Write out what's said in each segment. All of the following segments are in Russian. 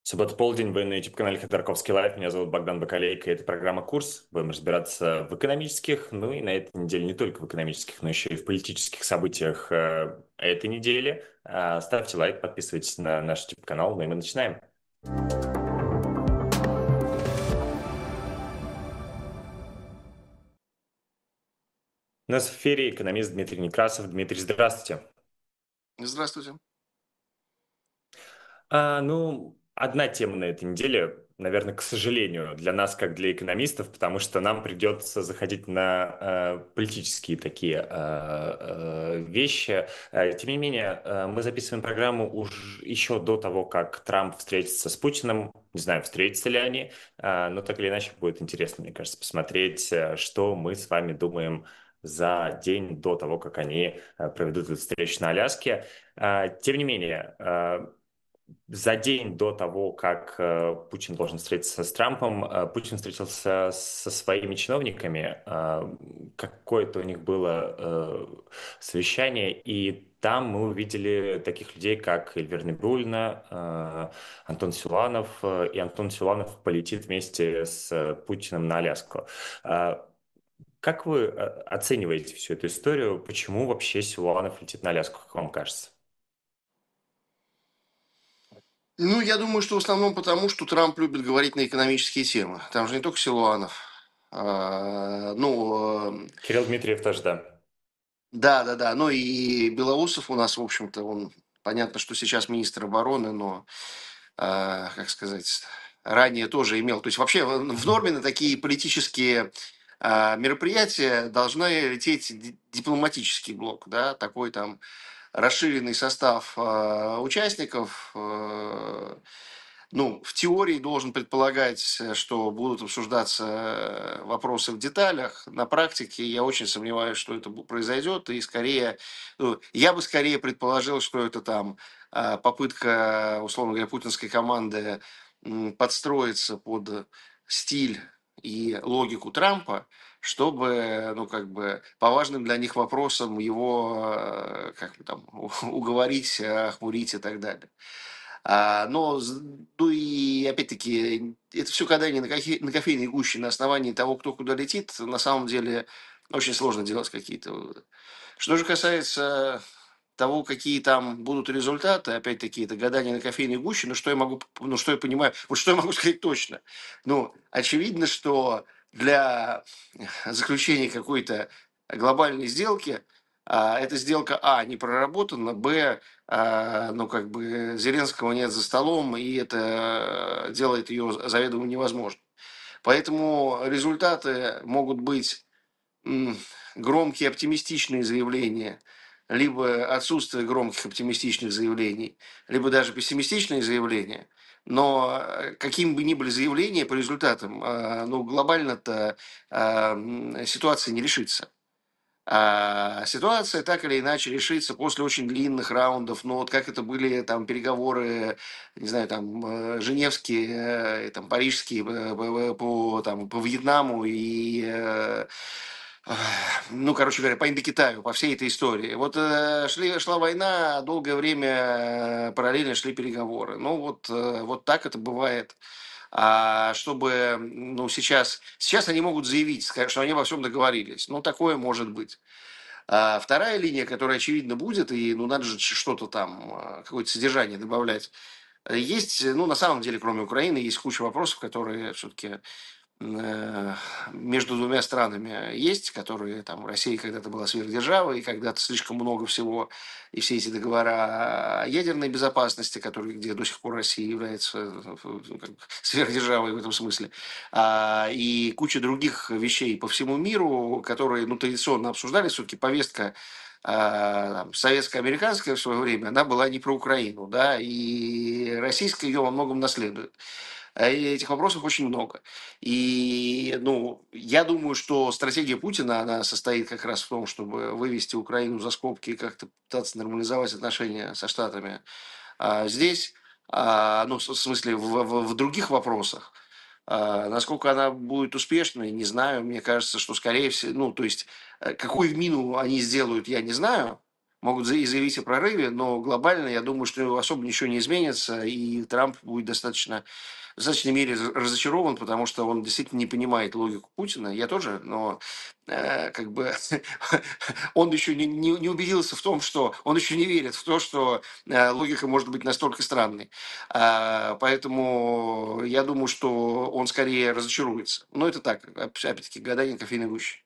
Суббота полдень, вы на YouTube-канале Ходорковский Лайф. Меня зовут Богдан Бакалейко. Это программа «Курс». Будем разбираться в экономических, ну и на этой неделе не только в экономических, но еще и в политических событиях этой недели. Ставьте лайк, подписывайтесь на наш YouTube-канал, ну и мы начинаем. У нас в эфире экономист Дмитрий Некрасов. Дмитрий, здравствуйте. Здравствуйте. Одна тема на этой неделе, наверное, к сожалению, для нас, как для экономистов, потому что нам придется заходить на политические такие вещи. Тем не менее, мы записываем программу уж еще до того, как Трамп встретится с Путиным. Не знаю, встретятся ли они, но так или иначе будет интересно, мне кажется, посмотреть, что мы с вами думаем за день до того, как они проведут эту встречу на Аляске. Тем не менее, за день до того, как Путин должен встретиться с Трампом, Путин встретился со своими чиновниками. Какое-то у них было совещание, и там мы увидели таких людей, как Эльвира Набиуллина, Антон Силуанов, и Антон Силуанов полетит вместе с Путиным на Аляску. Как вы оцениваете всю эту историю? Почему вообще Силуанов летит на Аляску, как вам кажется? Ну, я думаю, что в основном потому, что Трамп любит говорить на экономические темы. Там же не только Силуанов. Кирилл Дмитриев тоже, да. Да. Ну и Белоусов у нас, в общем-то, он, понятно, что сейчас министр обороны, но, как сказать, ранее тоже имел. То есть вообще в норме на такие политические мероприятия должны лететь дипломатический блок, да, такой там расширенный состав участников. Ну, в теории должен предполагать, что будут обсуждаться вопросы в деталях. На практике я очень сомневаюсь, что это произойдет. И скорее, ну, я бы скорее предположил, что это там попытка, условно говоря, путинской команды подстроиться под стиль и логику Трампа, чтобы, ну, как бы, по важным для них вопросам его, как бы там, уговорить, охмурить и так далее. Ну и опять-таки, это все гадание на кофейной гуще на основании того, кто куда летит, на самом деле очень сложно делать какие-то выводы. Что же касается того, какие там будут результаты, опять-таки, это гадание на кофейной гуще, ну, что я понимаю, вот что я могу сказать точно. Ну, очевидно, что для заключения какой-то глобальной сделки эта сделка, не проработана, ну, как бы, Зеленского нет за столом, и это делает ее заведомо невозможной. Поэтому результаты могут быть громкие оптимистичные заявления, либо отсутствие громких оптимистичных заявлений, либо даже пессимистичные заявления. Но какими бы ни были заявления по результатам, ну, глобально-то ситуация не решится. Ситуация так или иначе решится после очень длинных раундов. Ну, вот как это были там переговоры, не знаю, там женевские, там парижские по Вьетнаму и, ну, короче говоря, по Индокитаю, по всей этой истории. Вот шла война, долгое время параллельно шли переговоры. Ну, вот так это бывает. Чтобы, ну, сейчас они могут заявить, сказать, что они во всем договорились. Ну, такое может быть. Вторая линия, которая, очевидно, будет, и, ну, надо же что-то там, какое-то содержание добавлять. Есть, ну, на самом деле, кроме Украины, есть куча вопросов, которые все-таки э, между двумя странами есть, которые там Россия когда-то была сверхдержавой, и когда-то слишком много всего, и все эти договора о ядерной безопасности, которые, где до сих пор Россия является ну, как бы сверхдержавой в этом смысле, и куча других вещей по всему миру, которые, ну, традиционно обсуждались, все-таки повестка советско-американская в свое время, она была не про Украину, да, и российская ее во многом наследует. И этих вопросов очень много. И, ну, я думаю, что стратегия Путина, она состоит как раз в том, чтобы вывести Украину за скобки и как-то пытаться нормализовать отношения со Штатами. Здесь, ну, в смысле, в других вопросах, насколько она будет успешной, не знаю. Мне кажется, что скорее всего, ну, то есть, какую мину они сделают, я не знаю. могут заявить о прорыве, но глобально, я думаю, что особо ничего не изменится, и Трамп будет в достаточной мере разочарован, потому что он действительно не понимает логику Путина. Я тоже, но как бы он еще не убедился в том, что он еще не верит в то, что логика может быть настолько странной. Поэтому я думаю, что он скорее разочаруется. Но это так, опять-таки, гадание кофейной гущи.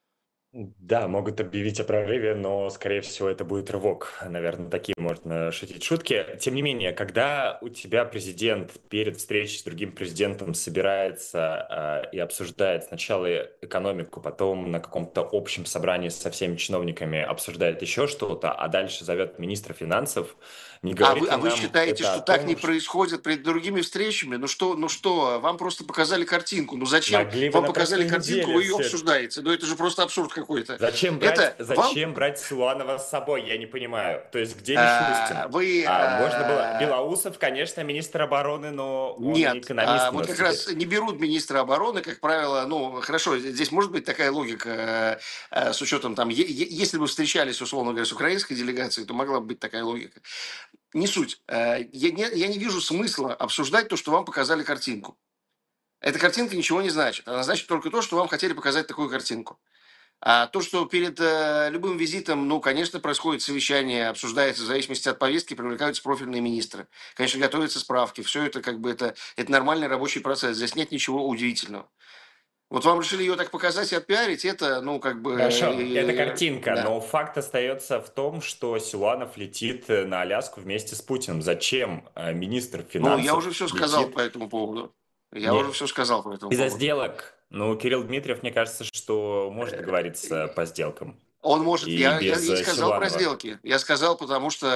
Да, могут объявить о прорыве, но, скорее всего, это будет рывок. Наверное, такие можно шутить шутки. Тем не менее, когда у тебя президент перед встречей с другим президентом собирается и обсуждает сначала экономику, потом на каком-то общем собрании со всеми чиновниками обсуждает еще что-то, а дальше зовет министра финансов, не говорит ли А вы нам считаете, это о что так не том, что происходит перед другими встречами? Ну что, вам просто показали картинку. Ну зачем могли бы вам на показали прошлой картинку, неделе вы ее все это. обсуждаете? Ну это же просто абсурд какой-то. Зачем брать, Это вам зачем брать Силуанова с собой? Я не понимаю. То есть где Мишустин? вы Можно было... Белоусов, конечно, министр обороны, но он не нет, экономист у вот нас как раз теперь. не берут министра обороны, как правило, ну, хорошо, здесь может быть такая логика, с учетом там, если бы встречались, условно говоря, с украинской делегацией, то могла бы быть такая логика. Не суть. Я не вижу смысла обсуждать то, что вам показали картинку. Эта картинка ничего не значит. Она значит только то, что вам хотели показать такую картинку. А то, что перед любым визитом, ну, конечно, происходит совещание, обсуждается в зависимости от повестки, привлекаются профильные министры. Конечно, готовятся справки. Все это как бы это нормальный рабочий процесс. Здесь нет ничего удивительного. Вот вам решили ее так показать и отпиарить, это, ну, как бы, Хорошо, это картинка, да. но факт остается в том, что Силуанов летит на Аляску вместе с Путиным. Зачем министр Ну, я финансов уже все сказал по летит этому поводу. Я уже не все сказал по этому из-за поводу. сделок? Ну, Кирилл Дмитриев, мне кажется, что может договориться по сделкам Он может, и без я и сказал про Силуанова. сделки. Я сказал, потому что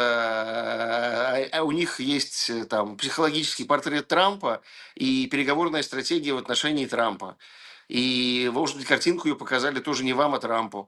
у них есть там психологический портрет Трампа и переговорная стратегия в отношении Трампа. И, может быть, картинку ее показали тоже не вам, а Трампу.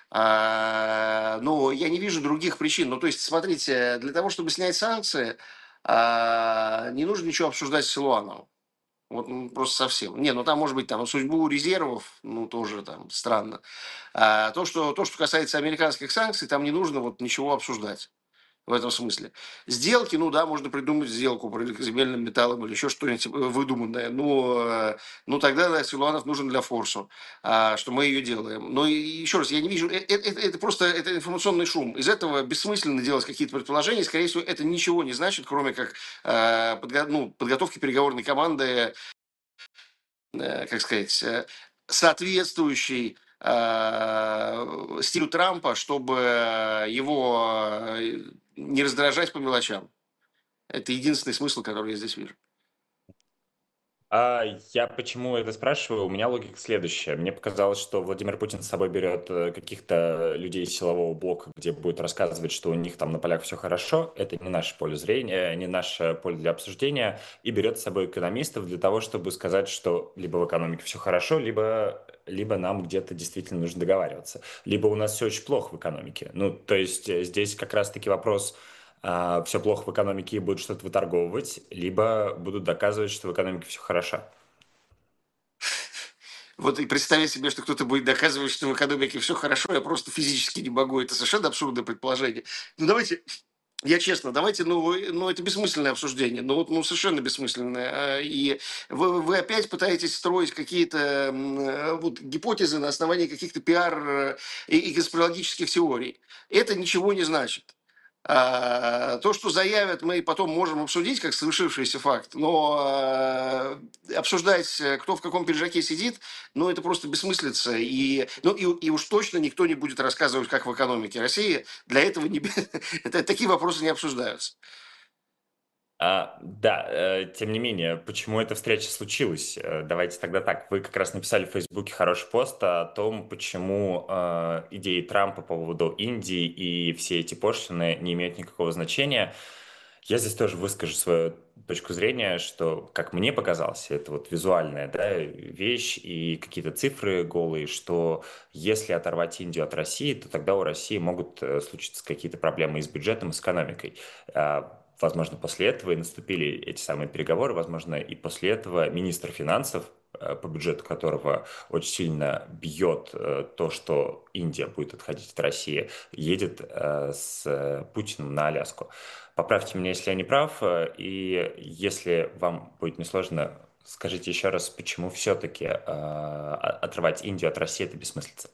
Но я не вижу других причин. Ну, то есть, смотрите, для того, чтобы снять санкции, не нужно ничего обсуждать с Силуановым. Вот просто совсем. Не, ну там, может быть, там судьбу резервов, ну, тоже там странно. То, что касается американских санкций, там не нужно вот ничего обсуждать в этом смысле. Сделки, ну да, можно придумать сделку про земельным металлом или еще что-нибудь выдуманное. Ну тогда да, Силуанов нужен для форсу, что мы ее делаем. Но еще раз, я не вижу, это просто это информационный шум. Из этого бессмысленно делать какие-то предположения. Скорее всего, это ничего не значит, кроме как подготовки переговорной команды, как сказать, соответствующий стилю Трампа, чтобы его не раздражать по мелочам. Это единственный смысл, который я здесь вижу. Я почему это спрашиваю? У меня логика следующая. Мне показалось, что Владимир Путин с собой берет каких-то людей из силового блока, где будет рассказывать, что у них там на полях все хорошо. Это не наше поле зрения, не наше поле для обсуждения. И берет с собой экономистов для того, чтобы сказать, что либо в экономике все хорошо, либо нам где-то действительно нужно договариваться. Либо у нас все очень плохо в экономике. Ну, то есть здесь как раз-таки вопрос все плохо в экономике и будут что-то выторговывать, либо будут доказывать, что в экономике все хорошо. Вот и представить себе, что кто-то будет доказывать, что в экономике все хорошо, я просто физически не могу. Это совершенно абсурдное предположение. Ну, давайте, я честно, давайте, ну это бессмысленное обсуждение, ну совершенно бессмысленное. И вы опять пытаетесь строить какие-то вот гипотезы на основании каких-то пиар и конспирологических теорий. Это ничего не значит. То, что заявят, мы потом можем обсудить как совершившийся факт, но обсуждать, кто в каком пиджаке сидит, ну, это просто бессмыслица. И уж точно никто не будет рассказывать, как в экономике России. Для этого такие вопросы не обсуждаются. Да, тем не менее, почему эта встреча случилась? Давайте тогда так. Вы как раз написали в Фейсбуке хороший пост о том, почему идеи Трампа по поводу Индии и все эти пошлины не имеют никакого значения. Я здесь тоже выскажу свою точку зрения, что, как мне показалось, это вот визуальная, да, вещь и какие-то цифры голые, что если оторвать Индию от России, то тогда у России могут случиться какие-то проблемы и с бюджетом, и с экономикой. Возможно, после этого и наступили эти самые переговоры, возможно, и после этого министр финансов по бюджету которого очень сильно бьет то, что Индия будет отходить от России, едет с Путиным на Аляску. Поправьте меня, если я не прав, и если вам будет несложно, скажите еще раз, почему все-таки отрывать Индию от России это бессмыслица?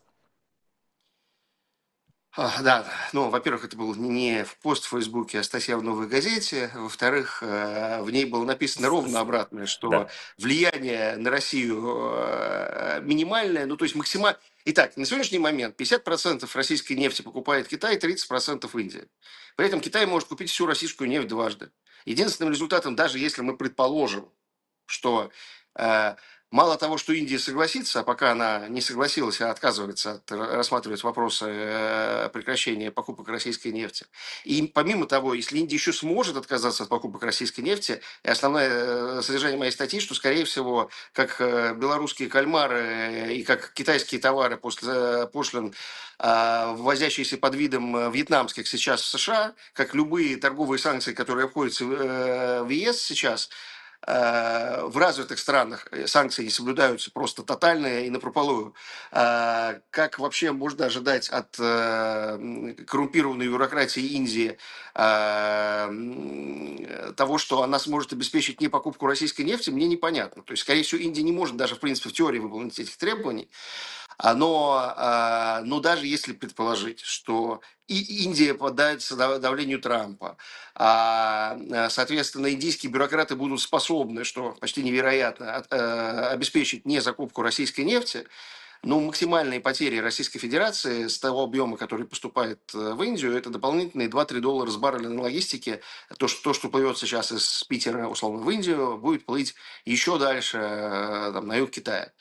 Да, ну, во-первых, это был не в пост в Фейсбуке, а статья в «Новой газете». Во-вторых, в ней было написано С- ровно с- обратное, что Да. влияние на Россию минимальное, ну, то есть максимально... Итак, на сегодняшний момент 50% российской нефти покупает Китай, 30% Индия. При этом Китай может купить всю российскую нефть дважды. Единственным результатом, даже если мы предположим, что э, мало того, что Индия согласится, а пока она не согласилась, а отказывается рассматривать вопросы прекращения покупок российской нефти. И помимо того, если Индия еще сможет отказаться от покупок российской нефти, и основное содержание моей статьи, что, скорее всего, как белорусские кальмары и как китайские товары после пошлин, ввозящиеся под видом вьетнамских сейчас в США, как любые торговые санкции, которые обходятся в ЕС сейчас, в развитых странах санкции не соблюдаются просто тотально и напропалую. Как вообще можно ожидать от коррумпированной бюрократии Индии того, что она сможет обеспечить не покупку российской нефти, мне непонятно. То есть, скорее всего, Индия не может даже, в принципе, в теории выполнить этих требований. Но даже если предположить, что и Индия поддается давлению Трампа, соответственно, индийские бюрократы будут способны, что почти невероятно, обеспечить не закупку российской нефти, ну, максимальные потери Российской Федерации с того объема, который поступает в Индию, это дополнительные 2-3 доллара с барреля на логистике. То, что плывет сейчас из Питера, условно, в Индию, будет плыть еще дальше там, на юг Китая.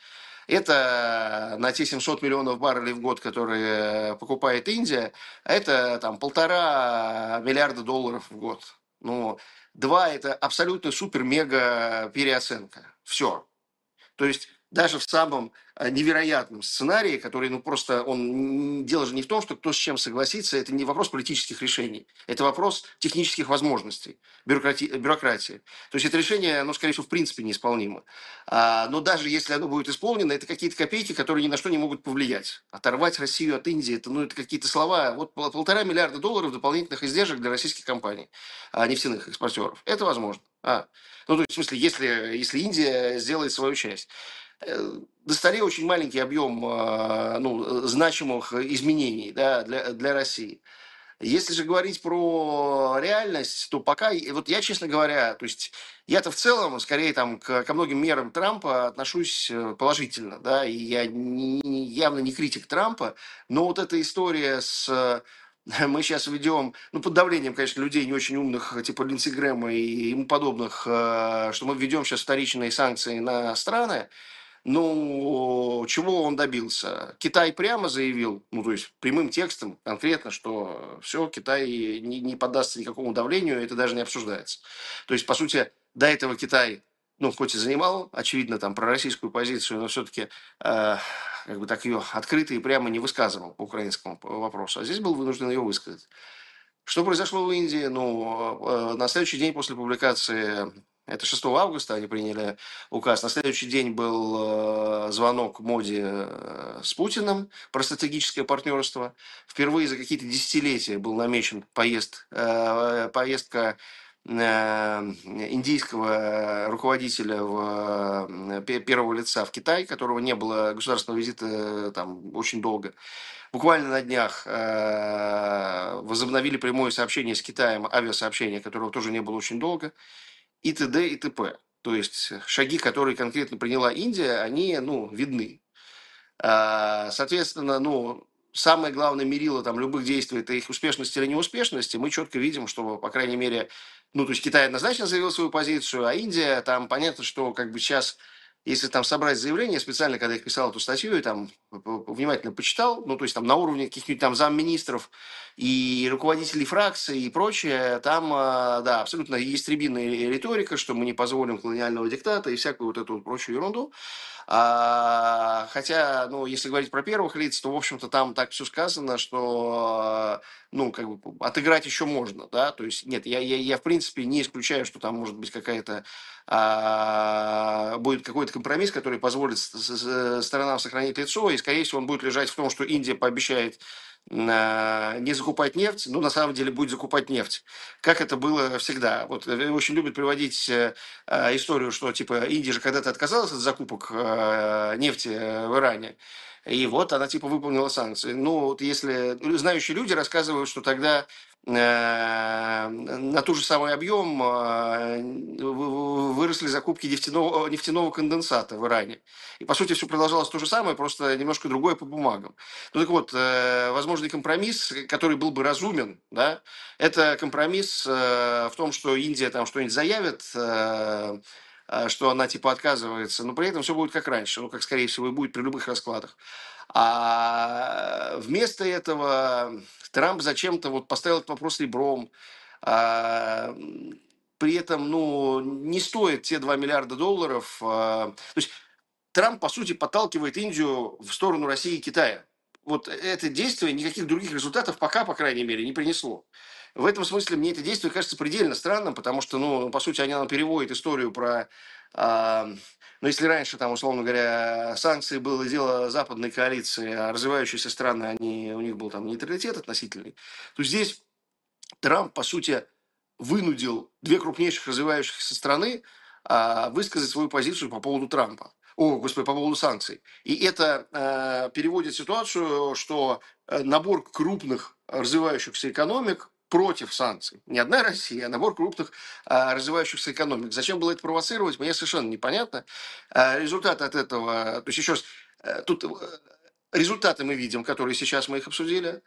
Это на те 700 миллионов баррелей в год, которые покупает Индия, это там 1,5 миллиарда долларов в год. Ну, два – это абсолютно супер-мега переоценка. Все. То есть даже в самом невероятном сценарии, который, ну, просто дело же не в том, что кто с чем согласится, это не вопрос политических решений, это вопрос технических возможностей, бюрократии. То есть это решение, ну, скорее всего, в принципе неисполнимо. Но даже если оно будет исполнено, это какие-то копейки, которые ни на что не могут повлиять. Оторвать Россию от Индии, это, ну, это какие-то слова. Вот 1,5 миллиарда долларов дополнительных издержек для российских компаний, нефтяных экспортеров. Это возможно. Ну, то есть, в смысле, если Индия сделает свою часть. На столе очень маленький объем ну, значимых изменений, да, для России. Если же говорить про реальность, то пока, и вот я, честно говоря, то есть я-то в целом, скорее там ко многим мерам Трампа отношусь положительно, да, и я явно не критик Трампа, но вот эта история с мы сейчас ведем, ну, под давлением, конечно, людей не очень умных, типа Линдси Грэма и ему подобных, что мы введем сейчас вторичные санкции на страны, ну, чего он добился? Китай прямо заявил, ну, то есть прямым текстом конкретно, что все, Китай не поддастся никакому давлению, это даже не обсуждается. То есть, по сути, до этого Китай, ну, хоть и занимал, очевидно, там, пророссийскую позицию, но все-таки как бы так ее открыто и прямо не высказывал по украинскому вопросу. А здесь был вынужден ее высказать. Что произошло в Индии? Ну, на следующий день после публикации, это 6 августа они приняли указ, на следующий день был звонок Моди с Путиным про стратегическое партнерство. Впервые за какие-то десятилетия был намечен поездка индийского руководителя первого лица в Китай, которого не было государственного визита там очень долго. Буквально на днях возобновили прямое сообщение с Китаем, авиасообщение, которого тоже не было очень долго, и т.д. и т.п. То есть шаги, которые конкретно приняла Индия, они, ну, видны. Соответственно, ну, самое главное мерило там любых действий – это их успешность или неуспешность. И мы четко видим, что, по крайней мере, ну, то есть Китай однозначно заявил свою позицию, а Индия, там понятно, что как бы сейчас, если там собрать заявление, специально, когда я писал эту статью, и там внимательно почитал, ну, то есть там на уровне каких-нибудь там замминистров и руководителей фракций и прочее, там, да, абсолютно ястребиная риторика, что мы не позволим колониального диктата и всякую вот эту вот прочую ерунду. Хотя, ну, если говорить про первых лиц, то, в общем-то, там так все сказано, что, ну, как бы отыграть еще можно, да, то есть, нет, я в принципе не исключаю, что там может быть какая-то, будет какой-то компромисс, который позволит сторонам сохранить лицо, и, скорее всего, он будет лежать в том, что Индия пообещает не закупать нефть, но на самом деле будет закупать нефть, как это было всегда. Вот очень любят приводить историю, что типа Индия же когда-то отказалась от закупок нефти в Иране, и вот она типа выполнила санкции. Ну, вот если знающие люди рассказывают, что тогда на тот же самый объем выросли закупки нефтяного конденсата в Иране. И, по сути, все продолжалось то же самое, просто немножко другое по бумагам. Ну, так вот, возможный компромисс, который был бы разумен, да, это компромисс в том, что Индия там что-нибудь заявит, что она типа отказывается, но при этом все будет как раньше, ну, как, скорее всего, и будет при любых раскладах. А вместо этого Трамп зачем-то вот поставил этот вопрос ребром. А, При этом, ну, не стоит те $2 миллиарда. То есть Трамп, по сути, подталкивает Индию в сторону России и Китая. Вот это действие никаких других результатов пока, по крайней мере, не принесло. В этом смысле мне это действие кажется предельно странным, потому что, ну, по сути, оно переводит историю про... а, ну, если раньше, там, условно говоря, санкции было дело западной коалиции, а развивающиеся страны, у них был там нейтралитет относительный, то здесь Трамп, по сути, вынудил две крупнейших развивающихся страны высказать свою позицию по поводу Трампа. О, господи, по поводу санкций. И это переводит ситуацию, что набор крупных развивающихся экономик против санкций. Не одна Россия, а набор крупных развивающихся экономик. Зачем было это провоцировать, мне совершенно непонятно. Результат от этого, то есть еще раз, тут результаты мы видим, которые сейчас мы их обсудили.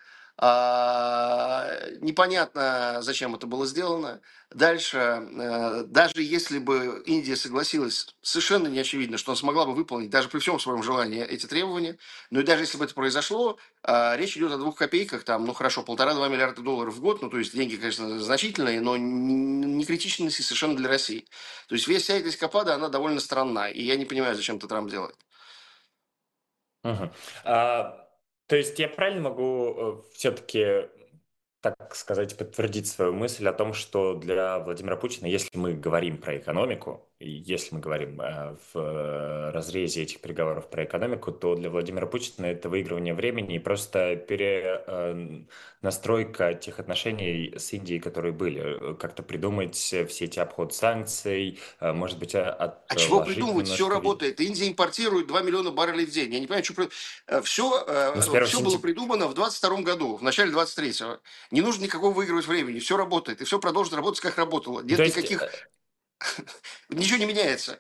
Непонятно, зачем это было сделано. Дальше, даже если бы Индия согласилась, совершенно не очевидно, что она смогла бы выполнить, даже при всем своем желании, эти требования. Но и даже если бы это произошло, речь идет о 2 копейках, там, ну хорошо, 1,5–2 миллиарда долларов в год. Ну, то есть деньги, конечно, значительные, но не критичные совершенно для России. То есть вся эта эскапада, она довольно странна. И я не понимаю, зачем это Трамп делает. Мгм. А, То есть я правильно могу все-таки, так сказать, подтвердить свою мысль о том, что для Владимира Путина, если мы говорим про экономику, и если мы говорим в разрезе этих переговоров про экономику, то для Владимира Путина это выигрывание времени и просто настройка тех отношений с Индией, которые были. Как-то придумать все эти обход санкций, может быть, А чего отложить придумывать? Все немножко. работает. Индия импортирует 2 миллиона баррелей в день. Я не понимаю, что... Ну, с Все, 1 все было сентября. придумано в 22 году, в начале 23-го. Не нужно никакого выигрывать времени. Все работает. И все продолжит работать, как работало. То Нет есть никаких... Ничего не меняется.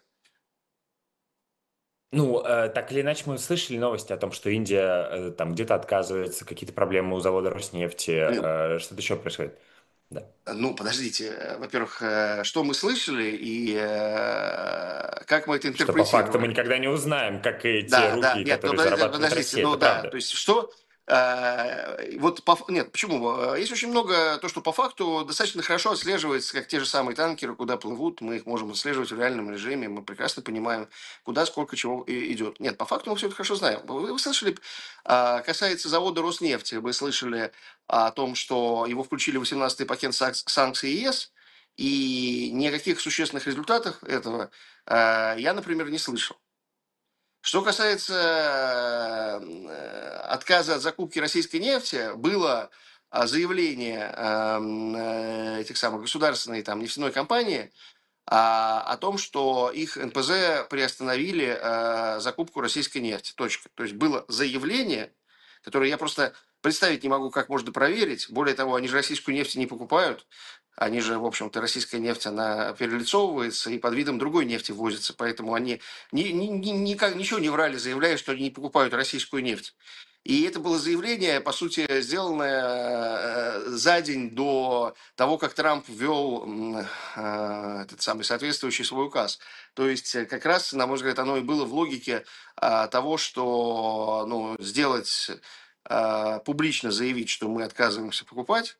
ну, так или иначе, мы слышали новости о том, что Индия там где-то отказывается, какие-то проблемы у завода Роснефти, Блин, что-то еще происходит. Да. ну, подождите. Во-первых, что мы слышали и как мы это Что по факту мы интерпретировали? никогда не узнаем, как и те Да, да, рупии, нет, ну которые зарабатывает подождите, Россия, ну это да, правда. то есть что, вот, нет, почему? Есть очень много, то, что по факту достаточно хорошо отслеживается, как те же самые танкеры, куда плывут, мы их можем отслеживать в реальном режиме, мы прекрасно понимаем, куда, сколько чего идет. Нет, по факту мы все это хорошо знаем. Вы слышали, касается завода Роснефти, вы слышали о том, что его включили в 18-й пакет санкций ЕС, и никаких существенных результатов этого я, например, не слышал. Что касается отказа от закупки российской нефти, было заявление этих самых государственной там, нефтяной компании о том, что их НПЗ приостановили закупку российской нефти. Точка. То есть было заявление, которое я просто представить не могу, как можно проверить. Более того, они же российскую нефть не покупают. Они же, в общем-то, российская нефть, она перелицовывается и под видом другой нефти возится. Поэтому они ничего не врали, заявляя, что они не покупают российскую нефть. И это было заявление, по сути, сделанное за день до того, как Трамп ввел этот самый соответствующий свой указ. То есть, как раз, на мой взгляд, оно и было в логике того, что ну, сделать, публично заявить, что мы отказываемся покупать,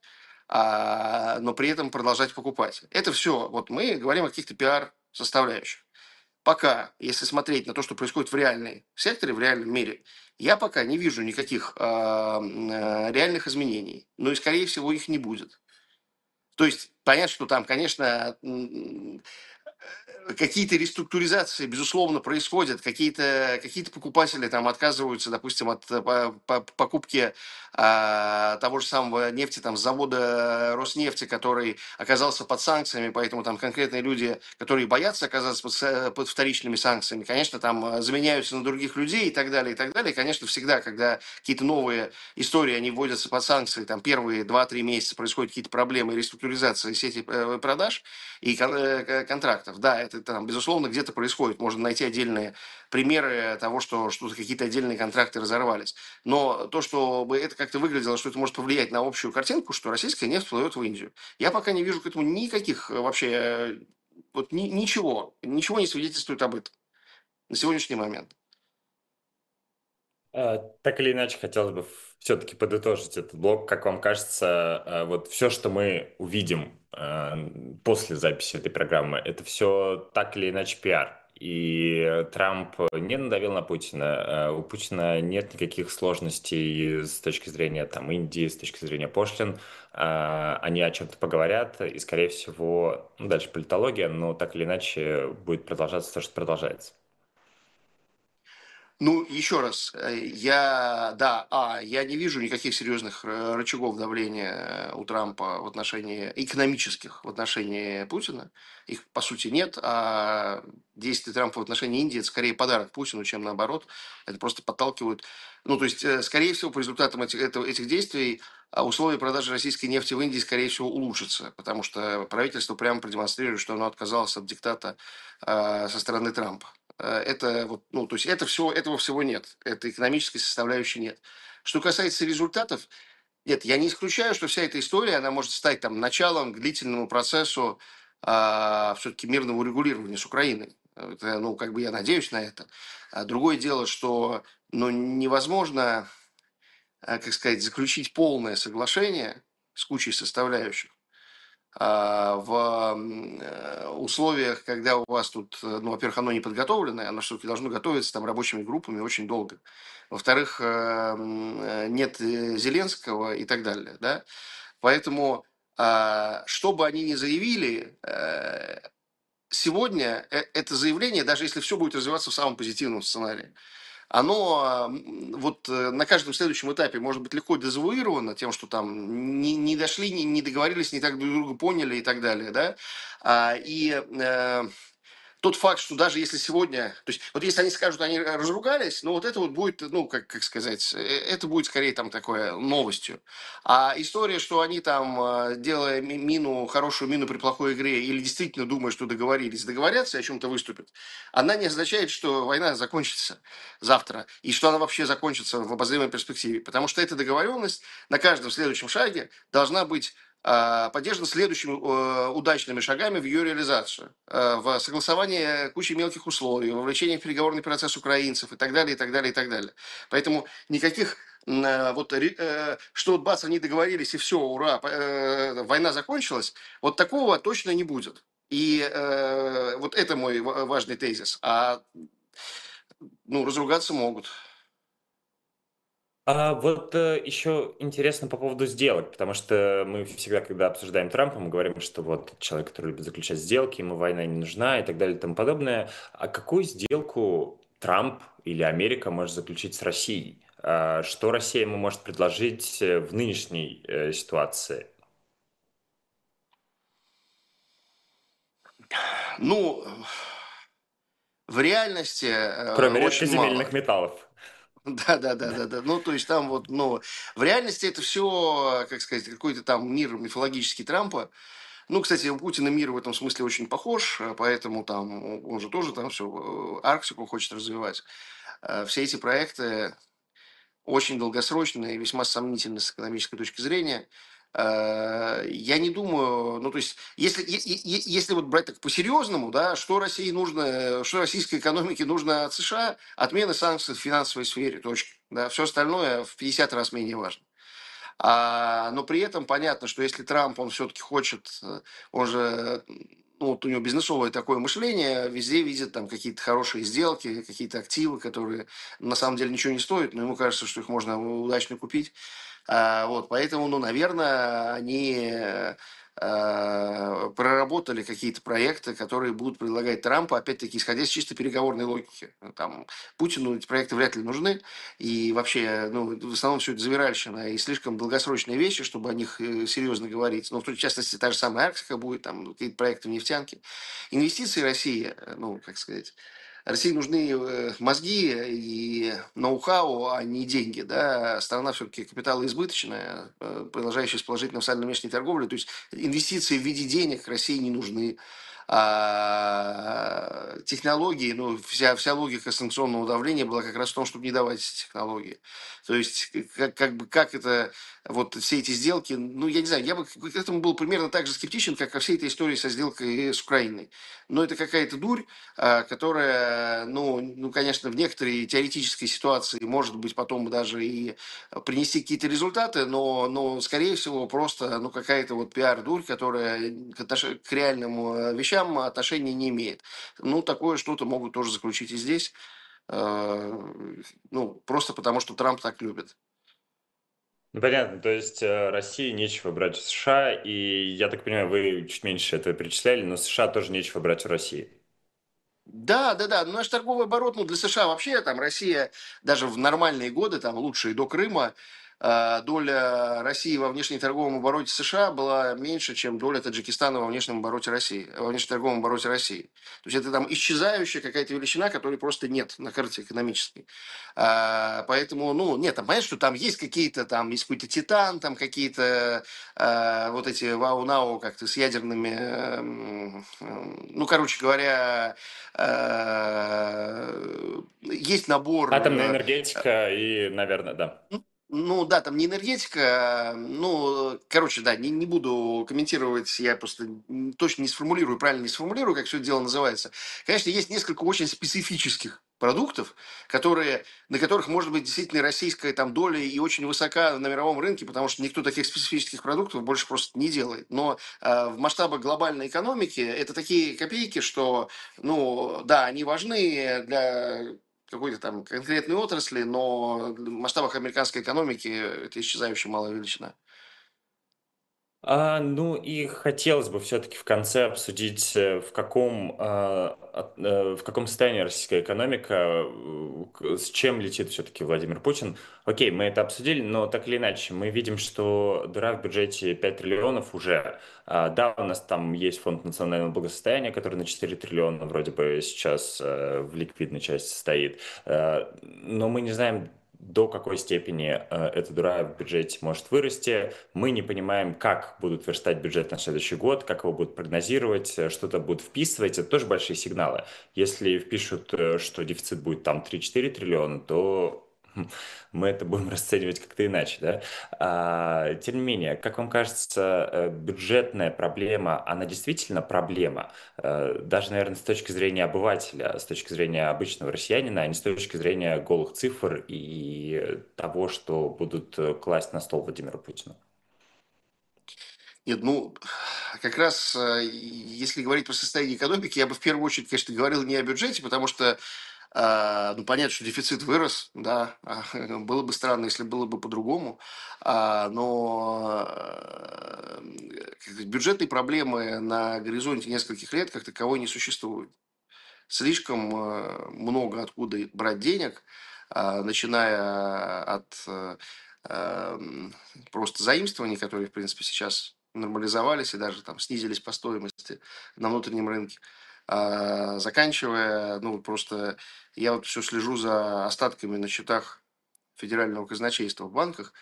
но при этом продолжать покупать. Это все. Вот мы говорим о каких-то пиар-составляющих. пока, если смотреть на то, что происходит в реальной секторе, в реальном мире, я пока не вижу никаких реальных изменений. Но и, скорее всего, их не будет. То есть понятно, что там, конечно, какие-то реструктуризации, безусловно, происходят, какие-то покупатели там отказываются, допустим, от покупки того же самого нефти там, с завода Роснефти, который оказался под санкциями, поэтому там конкретные люди, которые боятся оказаться под вторичными санкциями, конечно, там заменяются на других людей и так далее, и так далее. И, конечно, всегда, когда какие-то новые истории, они вводятся под санкции, там первые 2-3 месяца происходят какие-то проблемы реструктуризации сети продаж, и контрактов. Да, это там, безусловно, где-то происходит. Можно найти отдельные примеры того, что какие-то отдельные контракты разорвались. Но то, чтобы это как-то выглядело, что это может повлиять на общую картинку, что российская нефть плывет в Индию. Я пока не вижу к этому никаких вообще, вот ничего не свидетельствует об этом на сегодняшний момент. Так или иначе, хотелось бы все-таки подытожить этот блок. Как вам кажется, вот все, что мы увидим после записи этой программы, это все так или иначе пиар. И Трамп не надавил на Путина. У Путина нет никаких сложностей с точки зрения там, Индии, с точки зрения пошлин. Они о чем-то поговорят, и, скорее всего, ну, дальше политология, но так или иначе будет продолжаться то, что продолжается. Ну, еще раз, я не вижу никаких серьезных рычагов давления у Трампа в отношении экономических, в отношении Путина. Их, по сути, нет, а действия Трампа в отношении Индии – это скорее подарок Путину, чем наоборот. Это просто подталкивают. Ну, то есть, скорее всего, по результатам этих действий условия продажи российской нефти в Индии, скорее всего, улучшатся, потому что правительство прямо продемонстрирует, что оно отказалось от диктата со стороны Трампа. Это вот, ну, то есть это все, этого всего нет. Это экономической составляющей нет. Что касается результатов, нет, я не исключаю, что вся эта история, она может стать там началом к длительному процессу все-таки мирного урегулирования с Украиной. Это, ну, как бы я надеюсь на это. Другое дело, что ну, невозможно, как сказать, заключить полное соглашение с кучей составляющих в условиях, когда у вас тут, ну, во-первых, оно не подготовленное, оно все-таки должно готовиться там рабочими группами очень долго. Во-вторых, нет Зеленского и так далее, да. Поэтому, что бы они ни заявили, сегодня это заявление, даже если все будет развиваться в самом позитивном сценарии, оно вот на каждом следующем этапе может быть легко дезавуировано тем, что там не дошли, не договорились, не так друг друга поняли и так далее, да, тот факт, что даже если сегодня, то есть вот если они скажут, они разругались, ну вот это вот будет, ну как сказать, это будет скорее там такое новостью. А история, что они там, делая мину, хорошую мину при плохой игре, или действительно думая, что договорились, договорятся и о чем-то выступят, она не означает, что война закончится завтра, и что она вообще закончится в обозримой перспективе. Потому что эта договоренность на каждом следующем шаге должна быть поддержана следующими удачными шагами в ее реализацию. В согласовании кучи мелких условий, вовлечение в переговорный процесс украинцев и так далее, и так далее, и так далее. Поэтому никаких что вот бац, они договорились, и все, ура, война закончилась, вот такого точно не будет. И вот это мой важный тезис. Ну, разругаться могут. А вот еще интересно по поводу сделок, потому что мы всегда, когда обсуждаем Трампа, мы говорим, что вот человек, который любит заключать сделки, ему война не нужна и так далее и тому подобное. А какую сделку Трамп или Америка может заключить с Россией? Что Россия ему может предложить в нынешней ситуации, Ну, в реальности кроме очень мало. редкоземельных металлов? Да, да, да, да, да. Ну, то есть там вот, ну, в реальности это все, как сказать, какой-то там мир мифологический Трампа. Ну, кстати, у Путина мир в этом смысле очень похож, поэтому там он же тоже там все Арктику хочет развивать. Все эти проекты очень долгосрочные и весьма сомнительны с экономической точки зрения. Я не думаю, ну, то есть, если вот брать так по-серьезному, да, что России нужно, что российской экономике нужно от США, отмена санкций в финансовой сфере, точка. Да, все остальное в 50 раз менее важно. Но при этом понятно, что если Трамп, он все-таки хочет, он же, ну, вот у него бизнесовое такое мышление, везде видит там какие-то хорошие сделки, какие-то активы, которые на самом деле ничего не стоят, но ему кажется, что их можно удачно купить. Вот, поэтому, ну, наверное, они проработали какие-то проекты, которые будут предлагать Трампу, опять-таки, исходя из чисто переговорной логики. Там, Путину эти проекты вряд ли нужны, и вообще, ну, в основном все это завиральщина и слишком долгосрочные вещи, чтобы о них серьезно говорить. Ну, в частности, та же самая Арктика будет, там, какие-то проекты в нефтянке. Инвестиции России, ну, как сказать, России нужны мозги и ноу-хау, а не деньги. Да? Страна все-таки капиталоизбыточная, продолжающая с положительным сальдом внешней торговли. То есть инвестиции в виде денег России не нужны. А технологии, ну, вся логика санкционного давления была как раз в том, чтобы не давать эти технологии. То есть, как это, вот все эти сделки, ну, я не знаю, я бы к этому был примерно так же скептичен, как ко всей этой истории со сделкой с Украиной. Но это какая-то дурь, которая, ну, конечно, в некоторой теоретической ситуации может быть потом даже и принести какие-то результаты, но скорее всего, просто, ну, какая-то вот пиар-дурь, которая к реальным вещам отношения не имеет. Ну, такое что-то могут тоже заключить и здесь, э, ну, просто потому, что Трамп так любит. Ну, понятно, то есть России нечего брать у США, и я так понимаю, вы чуть меньше этого перечисляли, но США тоже нечего брать у России. Да, да, да. Ну, наш торговый оборот, ну, для США вообще, там, Россия даже в нормальные годы, там, лучшие до Крыма, доля России во внешнеторговом обороте США была меньше, чем доля Таджикистана во внешнем обороте России, во внешнеторговом обороте России. То есть это там исчезающая какая-то величина, которой просто нет на карте экономической. Поэтому, ну, нет, там, понятно, что там есть какие-то, там, есть какой-то Титан, там какие-то вот эти вау-нау как-то с ядерными, ну, короче говоря, есть набор Атомная энергетика и, наверное, да. ну да, там не энергетика, ну, короче, да, не буду комментировать, я просто точно не сформулирую, правильно не сформулирую, как все это дело называется. Конечно, есть несколько очень специфических продуктов, на которых может быть действительно российская там доля и очень высока на мировом рынке, потому что никто таких специфических продуктов больше просто не делает. Но в масштабах глобальной экономики это такие копейки, что, ну, да, они важны для какой-то там конкретной отрасли, но в масштабах американской экономики это исчезающая малая величина. Ну и хотелось бы все-таки в конце обсудить, в каком состоянии российская экономика, с чем летит все-таки Владимир Путин. Окей, мы это обсудили, но так или иначе, мы видим, что дыра в бюджете 5 триллионов уже. Да, у нас там есть фонд национального благосостояния, который на 4 триллиона вроде бы сейчас в ликвидной части стоит. Но мы не знаем, до какой степени эта дыра в бюджете может вырасти. Мы не понимаем, как будут верстать бюджет на следующий год, как его будут прогнозировать, что-то будут вписывать. Это тоже большие сигналы. Если впишут, что дефицит будет там 3-4 триллиона, то мы это будем расценивать как-то иначе, да? Тем не менее, как вам кажется, бюджетная проблема, она действительно проблема? Даже, наверное, с точки зрения обывателя, с точки зрения обычного россиянина, а не с точки зрения голых цифр и того, что будут класть на стол Владимиру Путину. Нет, ну, как раз, если говорить про состояние экономики, я бы в первую очередь, конечно, говорил не о бюджете, потому что, ну, понятно, что дефицит вырос, да, было бы странно, если было бы по-другому, но как сказать, бюджетной проблемы на горизонте нескольких лет как таковой не существует. Слишком много откуда брать денег, начиная от просто заимствований, которые, в принципе, сейчас нормализовались и даже там снизились по стоимости на внутреннем рынке, заканчивая, ну, просто я вот все слежу за остатками на счетах федерального казначейства в банках,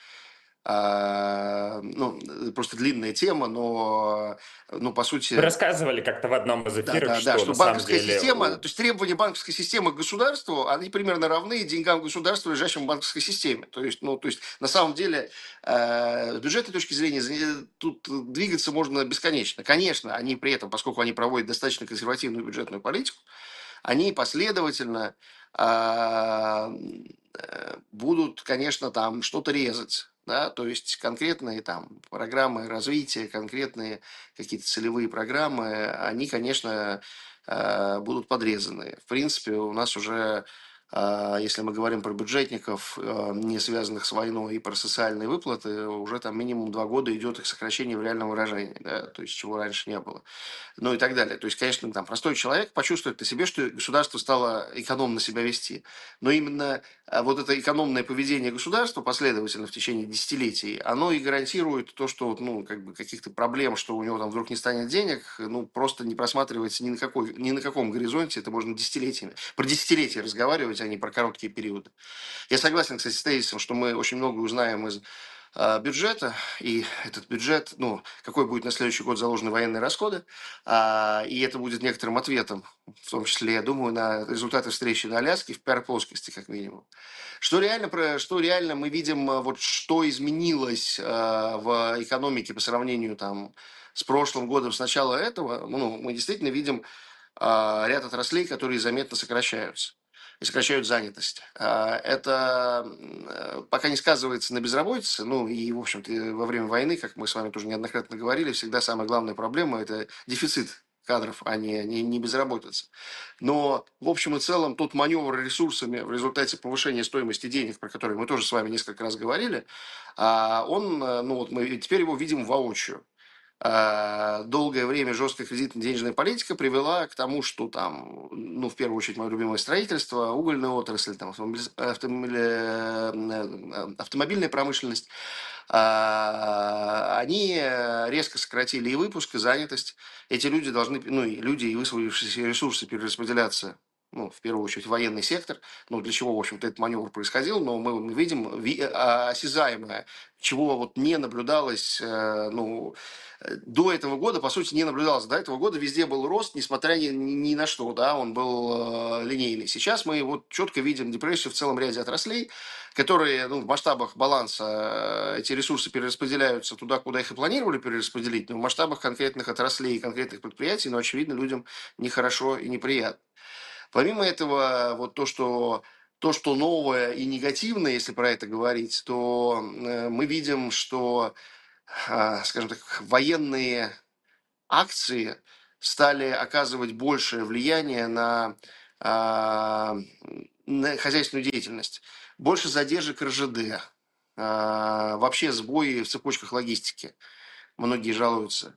ну, просто длинная тема, но, ну, по Вы сути, рассказывали как-то в одном из да, эфиров, да, да, что что на самом банковская деле система, то есть требования банковской системы к государству, они примерно равны деньгам государства, лежащим в банковской системе. То есть, ну, то есть на самом деле с бюджетной точки зрения тут двигаться можно бесконечно. Конечно, они при этом, поскольку они проводят достаточно консервативную бюджетную политику, они последовательно будут, конечно, там что-то резать. да, то есть конкретные там программы развития, конкретные какие-то целевые программы, они, конечно, будут подрезаны. В принципе, у нас уже, если мы говорим про бюджетников, не связанных с войной, и про социальные выплаты, уже там минимум 2 года идет их сокращение в реальном выражении, да, то есть чего раньше не было, ну и так далее. То есть, конечно, там простой человек почувствует на себе, что государство стало экономно себя вести. Но именно вот это экономное поведение государства последовательно в течение десятилетий, оно и гарантирует то, что ну, как бы каких-то проблем, что у него там вдруг не станет денег, ну, просто не просматривается ни на каком горизонте, это можно десятилетиями. Про десятилетия разговаривать, а не про короткие периоды. Я согласен, кстати, с тезисом, что мы очень много узнаем из бюджета, и этот бюджет, ну, какой будет на следующий год заложены военные расходы, и это будет некоторым ответом, в том числе, я думаю, на результаты встречи на Аляске в пиар-плоскости, как минимум. Что реально мы видим, вот что изменилось в экономике по сравнению там с прошлым годом, с начала этого, ну, мы действительно видим ряд отраслей, которые заметно сокращаются и сокращают занятость. Это пока не сказывается на безработице, ну и, в общем-то, во время войны, как мы с вами тоже неоднократно говорили, всегда самая главная проблема – это дефицит кадров, а не безработица. Но, в общем и целом, тот маневр ресурсами в результате повышения стоимости денег, про который мы тоже с вами несколько раз говорили, он, ну вот мы теперь его видим воочию. Долгое время жесткая кредитно-денежная политика привела к тому, что там, ну, в первую очередь, мое любимое строительство, угольная отрасль, там, автомобильная промышленность, они резко сократили и выпуск, и занятость. Эти люди должны, ну, и люди, и высвоившиеся ресурсы перераспределяться, ну, в первую очередь, в военный сектор, ну, для чего, в общем-то, этот маневр происходил, но мы видим осязаемое, чего вот не наблюдалось, ну, до этого года, по сути, не наблюдалось. До этого года везде был рост, несмотря ни на что, да, он был линейный. Сейчас мы вот четко видим депрессию в целом ряде отраслей, которые, ну, в масштабах баланса эти ресурсы перераспределяются туда, куда их и планировали перераспределить, но в масштабах конкретных отраслей и конкретных предприятий, ну, очевидно, людям нехорошо и неприятно. Помимо этого, вот то, что новое и негативное, если про это говорить, то мы видим, что, скажем так, военные акции стали оказывать большее влияние на хозяйственную деятельность. Больше задержек РЖД, вообще сбои в цепочках логистики. Многие жалуются.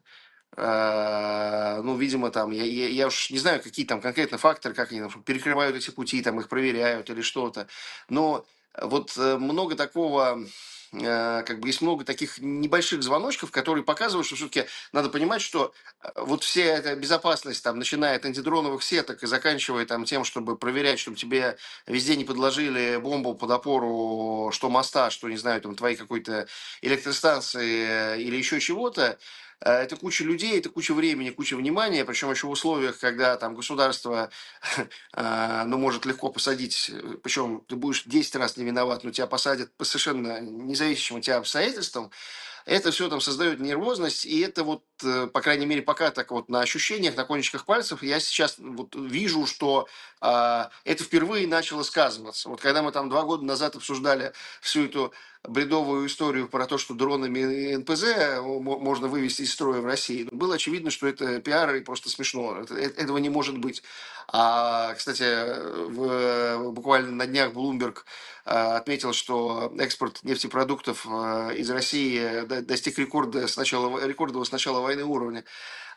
Ну, видимо, там, я уж не знаю, какие там конкретно факторы, как они там перекрывают эти пути, там их проверяют или что-то. Но вот много такого, как бы есть много таких небольших звоночков, которые показывают, что все-таки надо понимать, что вот вся эта безопасность, там, начиная от антидроновых сеток и заканчивая там тем, чтобы проверять, чтобы тебе везде не подложили бомбу под опору, что моста, что, не знаю, там, твоей какой-то электростанции или еще чего-то, это куча людей, это куча времени, куча внимания, причем еще в условиях, когда там государство, ну, может легко посадить, причем ты будешь 10 раз не виноват, но тебя посадят по совершенно независимым от тебя обстоятельствам, это все там создает нервозность, и это вот, по крайней мере, пока так вот на ощущениях, на кончиках пальцев, я сейчас вот вижу, что это впервые начало сказываться. Вот когда мы там 2 года назад обсуждали всю эту бредовую историю про то, что дронами НПЗ можно вывести из строя в России, ну, было очевидно, что это пиар и просто смешно. Этого не может быть. Кстати, буквально на днях Bloomberg отметил, что экспорт нефтепродуктов из России достиг рекордового с начала войны уровня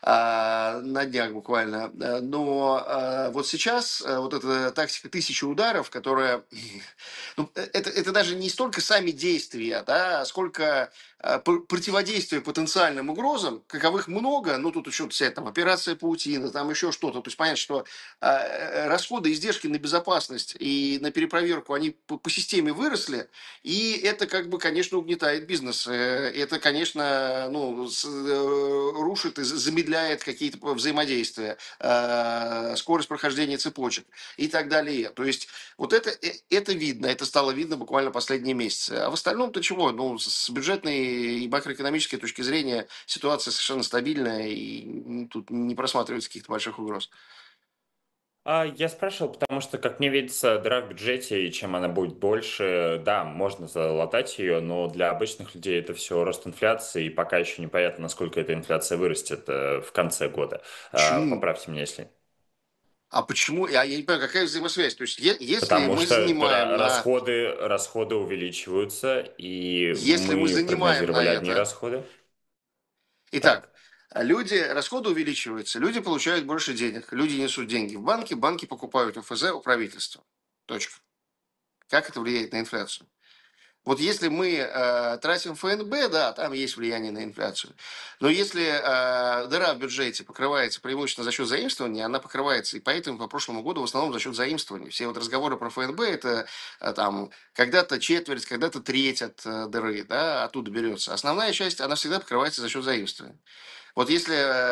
на днях буквально. Но вот сейчас вот эта тактика 1000 ударов, которая... Ну, это даже не столько сами действия, да, сколько противодействие потенциальным угрозам, каковых много, ну, тут еще вся там операция «Паутина», там еще что-то. То есть понятно, что расходы, издержки на безопасность и на перепроверку, они по системе выросли, и это как бы, конечно, угнетает бизнес. Это, конечно, ну, рушит и замедляет какие-то взаимодействия, скорость прохождения цепочек и так далее. То есть вот это видно, это стало видно буквально последние месяцы. А в остальном-то чего? Ну, с бюджетной и макроэкономической точки зрения ситуация совершенно стабильная, и тут не просматривается каких-то больших угроз. Я спрашивал, потому что, как мне видится, дыра в бюджете, и чем она будет больше, да, можно залатать ее, но для обычных людей это все рост инфляции, и пока еще непонятно, насколько эта инфляция вырастет в конце года. Почему? Поправьте меня, если... А почему? Я не понимаю, какая взаимосвязь? То есть, если Потому мы что занимаем на... расходы увеличиваются, и Если мы мы занимаем на прогнозировали одни это... расходы. Итак, Так. расходы увеличиваются, люди получают больше денег, люди несут деньги в банки, банки покупают ОФЗ у правительства. Точка. Как это влияет на инфляцию? Вот если мы тратим ФНБ, да, там есть влияние на инфляцию. Но если дыра в бюджете покрывается преимущественно за счет заимствования, она покрывается и поэтому по прошлому году в основном за счет заимствований. Все вот разговоры про ФНБ это там когда-то четверть, когда-то треть от дыры, да, оттуда берется. Основная часть, она всегда покрывается за счет заимствования. Вот если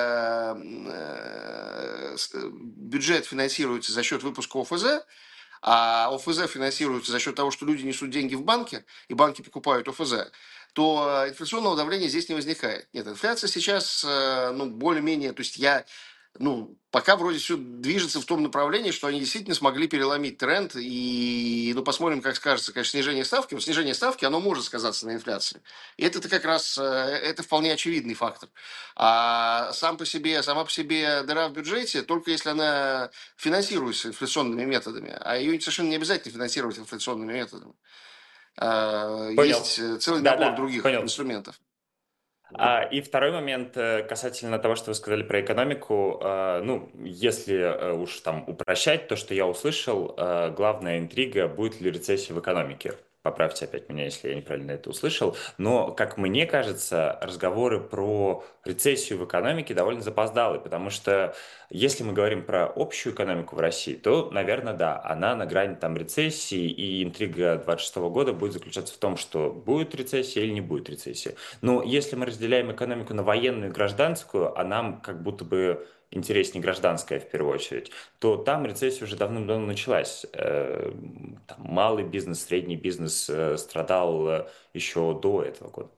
бюджет финансируется за счет выпуска ОФЗ, а ОФЗ финансируется за счет того, что люди несут деньги в банки, и банки покупают ОФЗ, то инфляционного давления здесь не возникает. Нет, инфляция сейчас, ну, более-менее, то есть ну, пока вроде все движется в том направлении, что они действительно смогли переломить тренд, и, ну, посмотрим, как скажется, конечно, снижение ставки. Вот снижение ставки, оно может сказаться на инфляции. И это как раз, это вполне очевидный фактор. А сама по себе дыра в бюджете, только если она финансируется инфляционными методами, а ее совершенно не обязательно финансировать инфляционными методами. Понял. Есть целый набор Да-да, других понял. инструментов. И второй момент касательно того, что вы сказали про экономику. Ну, если уж там упрощать то, что я услышал, главная интрига, будет ли рецессия в экономике. Поправьте опять меня, если я неправильно это услышал. Но, как мне кажется, разговоры про рецессию в экономике довольно запоздалы, потому что если мы говорим про общую экономику в России, то, наверное, да, она на грани там рецессии, и интрига 26 года будет заключаться в том, что будет рецессия или не будет рецессии. Но если мы разделяем экономику на военную и гражданскую, а нам как будто бы интереснее гражданская в первую очередь, то там рецессия уже давным-давно началась. Там малый бизнес, средний бизнес страдал еще до этого года.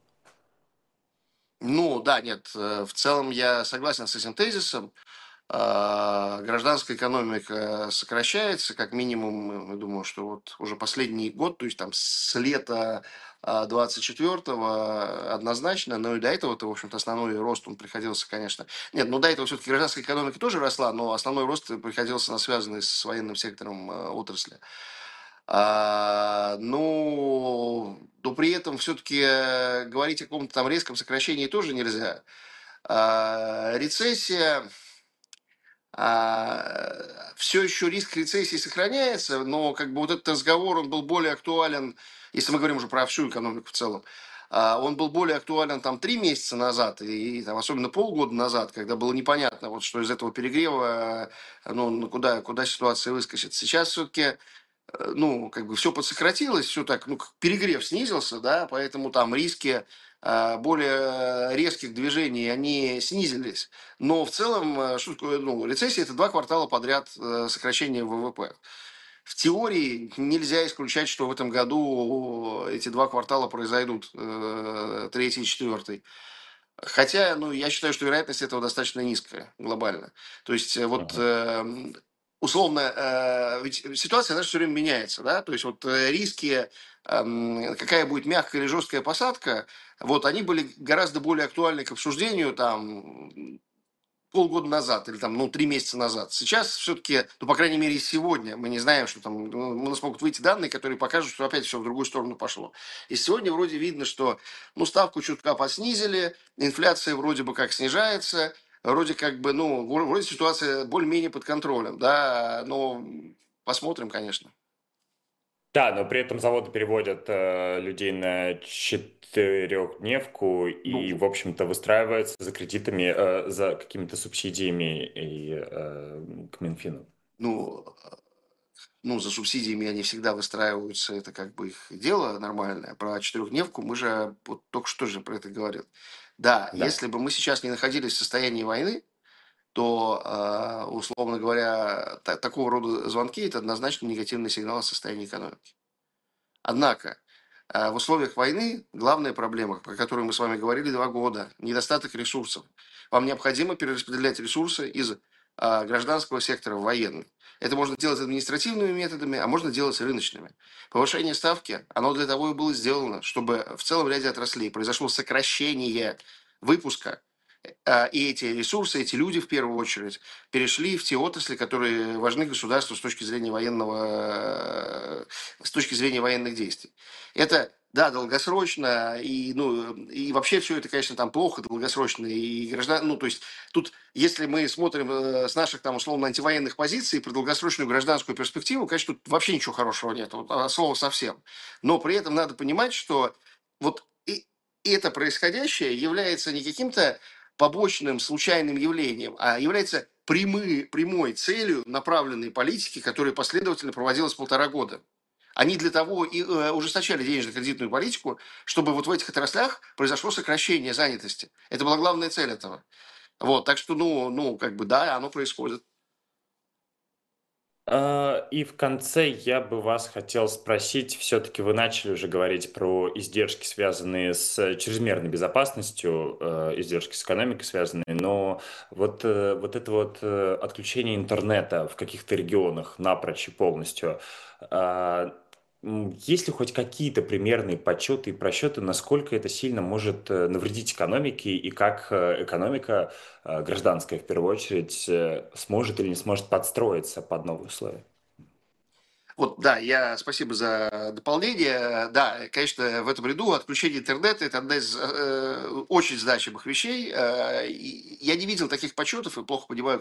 Ну, да, нет, в целом я согласен с этим тезисом. Гражданская экономика сокращается, как минимум, я думаю, что вот уже последний год, то есть там с лета 24-го однозначно, но и до этого-то, в общем-то, основной рост, он приходился, конечно... Нет, ну до этого все-таки гражданская экономика тоже росла, но основной рост приходился на связанный с военным сектором отрасли. Но при этом все-таки говорить о каком-то там резком сокращении тоже нельзя. Рецессия, все еще риск рецессии сохраняется, но как бы вот этот разговор, он был более актуален, если мы говорим уже про всю экономику в целом, он был более актуален там 3 месяца назад и там, особенно полгода назад, когда было непонятно, вот, что из этого перегрева, ну, куда ситуация выскочит. Сейчас все-таки ну, как бы все подсократилось, все так, ну, перегрев снизился, да, поэтому там риски более резких движений, они снизились. Но в целом, что такое, ну, рецессия – это 2 квартала подряд сокращения ВВП. В теории нельзя исключать, что в этом году эти 2 квартала произойдут, третий и четвертый. Хотя, ну, я считаю, что вероятность этого достаточно низкая глобально. То есть, условно, ведь ситуация, она все время меняется, да, то есть вот риски, какая будет мягкая или жесткая посадка, вот они были гораздо более актуальны к обсуждению там полгода назад или там, ну, 3 месяца назад. Сейчас все-таки, ну, по крайней мере, сегодня мы не знаем, что там, ну, у нас могут выйти данные, которые покажут, что опять все в другую сторону пошло. И сегодня вроде видно, что, ну, ставку чутка подснизили, инфляция вроде бы как снижается, вроде как бы, ну, вроде ситуация более-менее под контролем, да, но посмотрим, конечно. Да, но при этом заводы переводят людей на четырехдневку и, Ну, в общем-то, выстраиваются за кредитами, за какими-то субсидиями и, к Минфину. ну, ну, за субсидиями они всегда выстраиваются, это как бы их дело нормальное. Про четырехдневку мы же вот только что же про это говорил. Да, Да. если бы мы сейчас не находились в состоянии войны, то, условно говоря, такого рода звонки – это однозначно негативный сигнал о состоянии экономики. Однако, в условиях войны главная проблема, про которую мы с вами говорили 2 года – недостаток ресурсов. Вам необходимо перераспределять ресурсы из гражданского сектора в военный. Это можно делать административными методами, а можно делать рыночными. Повышение ставки, оно для того и было сделано, чтобы в целом ряде отраслей произошло сокращение выпуска, и эти ресурсы, эти люди в первую очередь перешли в те отрасли, которые важны государству с точки зрения с точки зрения военных действий. Это, да, долгосрочно, и, ну, и вообще все это, конечно, там плохо, долгосрочно, и граждан, ну, то есть тут, если мы смотрим с наших, там, условно, антивоенных позиций про долгосрочную гражданскую перспективу, конечно, тут вообще ничего хорошего нет, вот, слова совсем. Но при этом надо понимать, что вот и это происходящее является не каким-то побочным, случайным явлением, а является прямой целью направленной политики, которая последовательно проводилась 1,5 года. Они для того и ужесточали денежно-кредитную политику, чтобы вот в этих отраслях произошло сокращение занятости. Это была главная цель этого. Вот, так что, как бы, да, оно происходит. И в конце я бы вас хотел спросить, все-таки вы начали уже говорить про издержки, связанные с чрезмерной безопасностью, издержки с экономикой связанные, но вот это вот отключение интернета в каких-то регионах напрочь и полностью, а, есть ли хоть какие-то примерные подсчеты и просчеты, насколько это сильно может навредить экономике и как экономика гражданская в первую очередь сможет или не сможет подстроиться под новые условия? Вот, да, спасибо за дополнение. Да, конечно, в этом ряду отключение интернета – это одна из очень значимых вещей. И я не видел таких подсчетов и плохо понимаю,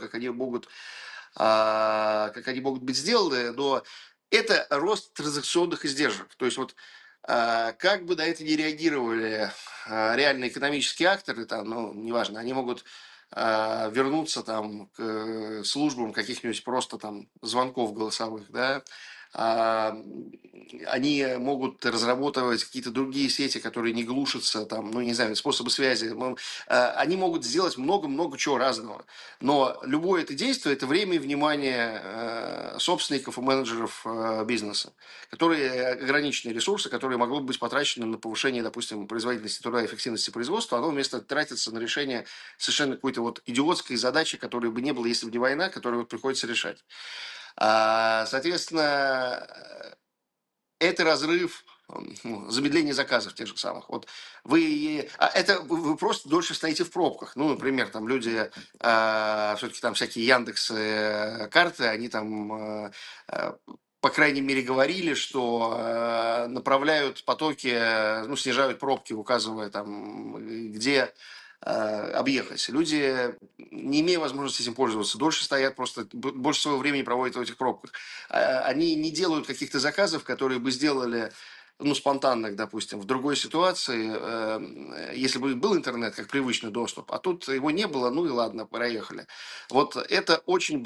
как они могут быть сделаны, но это рост транзакционных издержек. То есть вот как бы на это не реагировали реальные экономические акторы, там, ну, неважно, они могут вернуться там к службам каких-нибудь просто там звонков голосовых, да, а, они могут разработать какие-то другие сети, которые не глушатся, там, ну, не знаю, способы связи. Они могут сделать много-много чего разного. Но любое это действие – это время и внимание собственников и менеджеров бизнеса, которые ограниченные ресурсы, которые могло быть потрачены на повышение, допустим, производительности труда и эффективности производства, оно вместо тратится на решение совершенно какой-то вот идиотской задачи, которой бы не было, если бы не война, которую вот приходится решать. Соответственно, это разрыв, ну, замедление заказов тех же самых. Вот вы просто дольше стоите в пробках. Ну, например, там люди, все-таки там всякие Яндекс карты, они там, по крайней мере, говорили, что направляют потоки, ну, снижают пробки, указывая там, где объехать. Люди, не имея возможности этим пользоваться, дольше стоят, просто больше своего времени проводят в этих пробках. Они не делают каких-то заказов, которые бы сделали, ну, спонтанных, допустим, в другой ситуации, если бы был интернет как привычный доступ, а тут его не было, ну и ладно, проехали. Вот это очень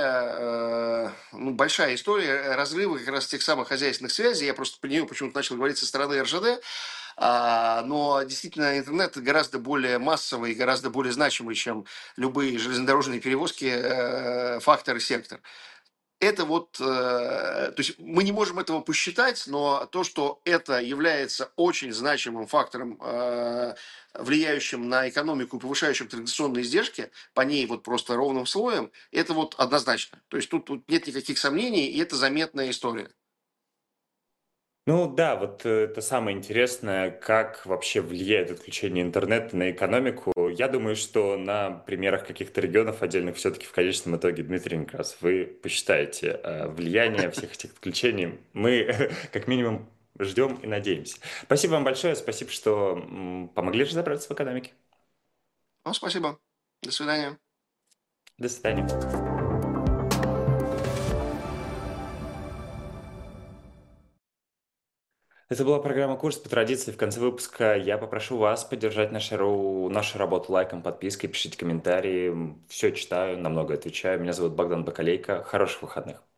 большая история разрыва как раз тех самых хозяйственных связей. Я просто по нее почему-то начал говорить со стороны РЖД, но действительно интернет гораздо более массовый, гораздо более значимый, чем любые железнодорожные перевозки, фактор и сектор. Это вот, то есть мы не можем этого посчитать, но то, что это является очень значимым фактором, влияющим на экономику и повышающим традиционные издержки, по ней вот просто ровным слоем, это вот однозначно. То есть тут нет никаких сомнений, и это заметная история. Ну да, вот это самое интересное, как вообще влияет отключение интернета на экономику. Я думаю, что на примерах каких-то регионов отдельных все-таки в конечном итоге, Дмитрий Некрасов, вы посчитаете влияние всех этих отключений. Мы как минимум ждем и надеемся. Спасибо вам большое, спасибо, что помогли разобраться в экономике. Ну, спасибо. До свидания. До свидания. Это была программа «Курс». По традиции, в конце выпуска я попрошу вас поддержать нашу работу лайком, подпиской, пишите комментарии. Все читаю, на много отвечаю. Меня зовут Богдан Бакалейко. Хороших выходных.